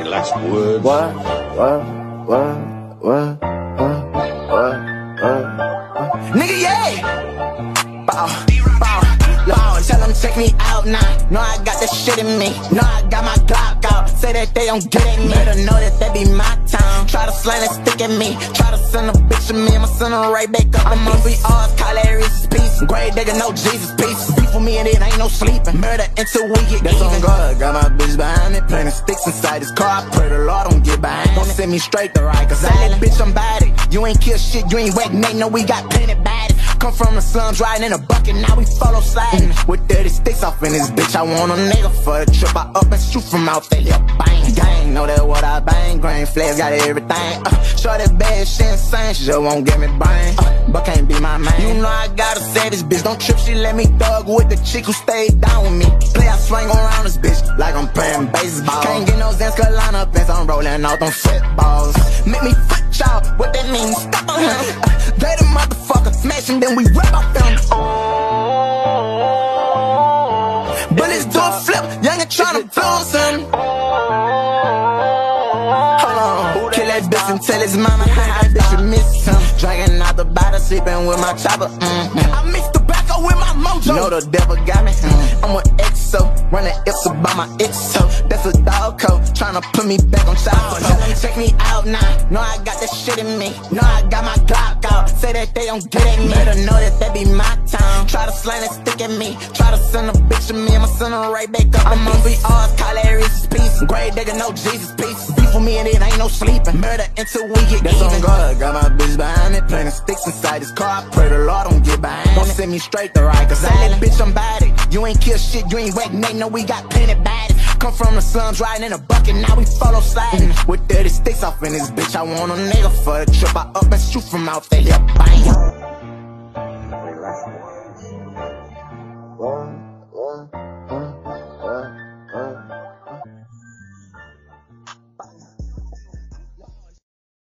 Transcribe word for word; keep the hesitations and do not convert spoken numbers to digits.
last words. What? What? What? What? What? What? What? Nigga, yeah! Bow, bow, bow. Tell them check me out now. Know I got that shit in me. Know I got my Glock out. Say that they don't get at me. Better know that that be my town. Try to slang and stick at me. Try to send a bitch to me. I'ma send her right back up. I'm on three R's, call that Reese's Piece. Grave digger, no Jesus Piece. Beef with me and it ain't no sleeping. Murder until we get That's even. On God, got my bitch behind me. Planting sticks inside this car. I pray the Lord don't get behind. Don't send me straight to right. Cause I that bitch, I'm body. You ain't kill shit, you ain't whack, Nate. No, we got plenty bodies. Come from the slums, riding in a bucket, now we follow sliding. With thirty sticks off in this bitch, I want a nigga for the trip. I up and shoot from out there, yeah, bang. Gang, know that what I bang, grain flares got everything. Uh, sure that bad shit insane, she just won't give me brain. Uh, but can't be my man. You know I got a savage bitch, don't trip, she let me thug with the chick who stayed down with me. Play, I swing around this bitch, like I'm playing baseball. Can't get no Zans Carolina pants, I'm rolling out them footballs. Make me foot y'all, what that means, stop on him. Uh, they the motherfucker, smash him, then we rip off them. Bullets do a flip, young and tryna blow some. Hold on, kill that bitch and tell his mama how I bitch you miss him. Drinking out the bottle, sleeping with my chopper. Mm-hmm. I mix tobacco with my mojo. You know the devil got me. Mm-hmm. I'm with X O, running Ipsa by my X O. That's a dog coat, tryna put me back on top. Tell them check me out now. Know I got that shit in me. Know I got my Glock out. Say that they don't get at me. Better know that that be my town. Try to slang and stick at me. Try to send a bitch to me. I'ma send her right back up. I'm on three R's, call that Reese's Piece. Grave digger, no Jesus Piece. Beef with me and it ain't no sleeping. Murder until we get That's even. On God, got my bitch behind me. Planting sticks inside this car. I pray the Lord don't get behind. Don't send me straight to right. Cause I that bitch, I'm body. You ain't kill shit, you ain't whack, Nate. No, we got plenty bodies. Come from the slums, riding in a bucket, now we follow sliding. With thirty sticks off in this bitch, I want a nigga for the trip. I up and shoot from out there, yeah, bang.